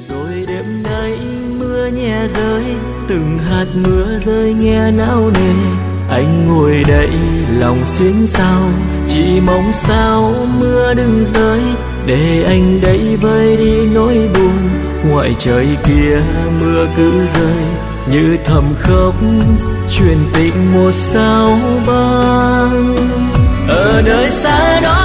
Rồi đêm nay mưa nhẹ rơi, từng hạt mưa rơi nghe nao nề. Anh ngồi đây lòng xuyến xao, chỉ mong sao mưa đừng rơi, để anh đây vơi đi nỗi buồn. Ngoài trời kia mưa cứ rơi, như thầm khóc truyền tình một sao băng. Ở nơi xa đó